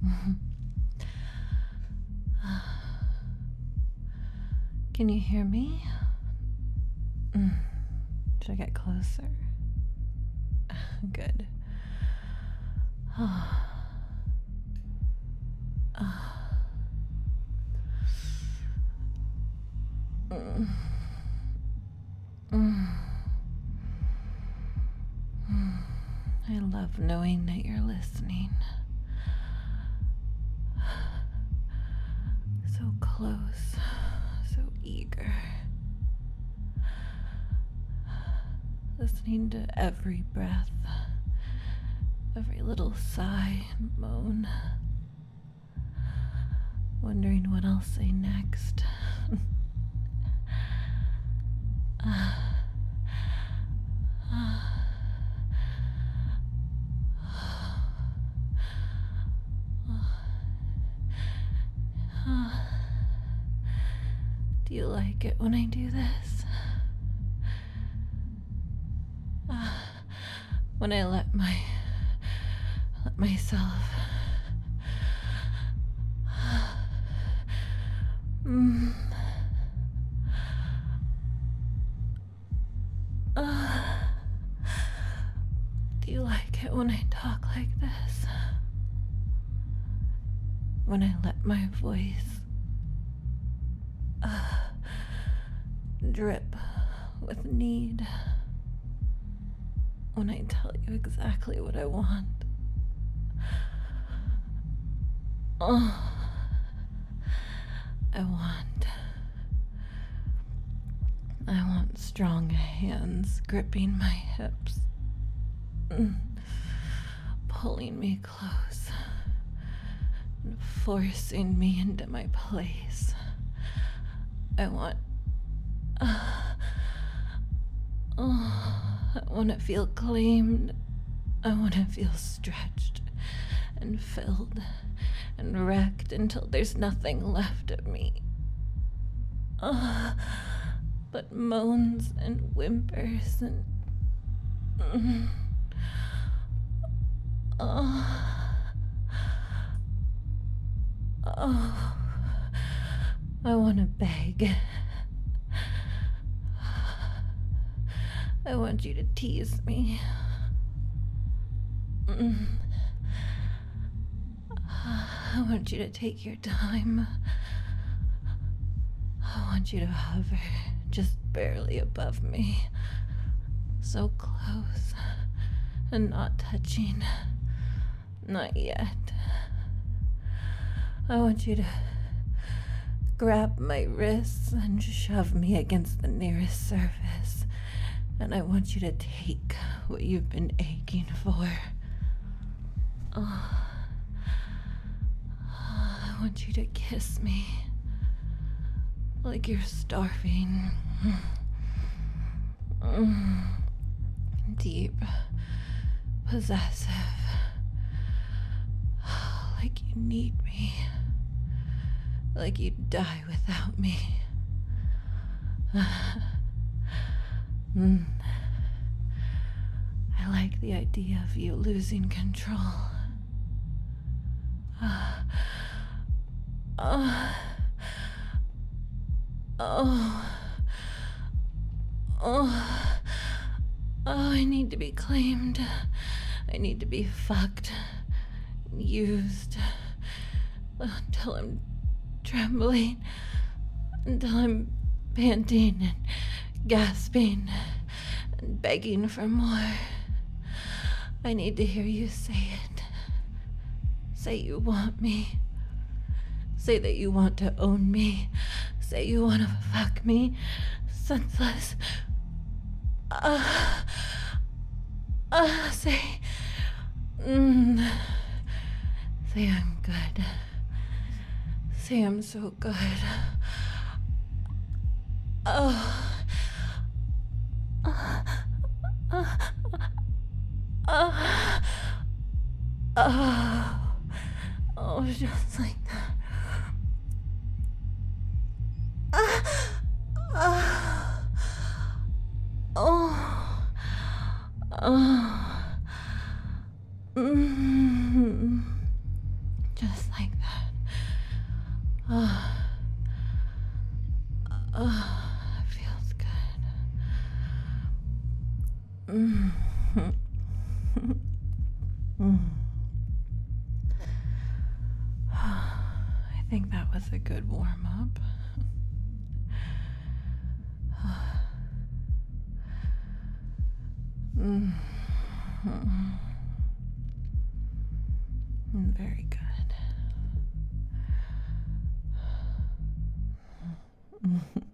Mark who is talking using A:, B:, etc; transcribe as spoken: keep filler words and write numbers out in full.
A: Can you hear me? Mm. Should I get closer? Good. Oh. Oh. Mm. Mm. Mm. I love knowing that you're listening. So close, so eager. Listening to every breath, every little sigh and moan. Wondering what I'll say next. uh, uh, uh, do you like it when I do this? Uh, when I let my let myself mm, uh, do you like it when I talk like this? When I let my voice uh, drip with need? When I tell you exactly what I want? Oh, I want... I want strong hands gripping my hips, pulling me close, and forcing me into my place. I want... Uh, oh, I want to feel claimed. I want to feel stretched and filled and wrecked until there's nothing left of me. Uh, but moans and whimpers and... Mm, oh, oh, I want to beg. I want you to tease me. Mm. I want you to take your time. I want you to hover just barely above me. So close and not touching. Not yet. I want you to grab my wrists and shove me against the nearest surface. And I want you to take what you've been aching for. Oh. I want you to kiss me like you're starving. Deep, possessive, like you need me, like you'd die without me. Mm. I like the idea of you losing control. Uh, uh, oh, oh, oh, I need to be claimed. I need to be fucked, used, until I'm trembling, until I'm panting and gasping and begging for more. I need to hear you say it. Say you want me. Say that you want to own me. Say you want to fuck me. Senseless. Uh, uh, say... Mm, say I'm good. Say I'm so good. Oh... Uh, uh, uh, uh, oh, just like that. Uh, uh, oh, oh, mm, just I think that was a good warm up. Very good.